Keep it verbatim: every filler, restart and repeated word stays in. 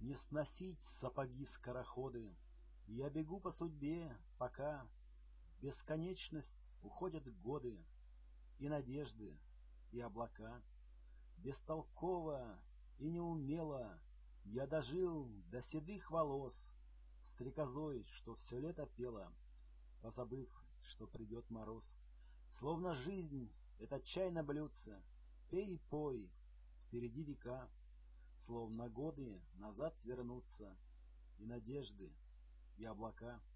Не сносить сапоги-скороходы. Я бегу по судьбе, пока в бесконечность уходят годы, и надежды, и облака. Бестолково и неумело я дожил до седых волос, стрекозой, что все лето пела, позабыв, что придет мороз. Словно жизнь — это чай на блюдце, пей и пой, впереди века. Словно годы назад вернутся и надежды, и облака.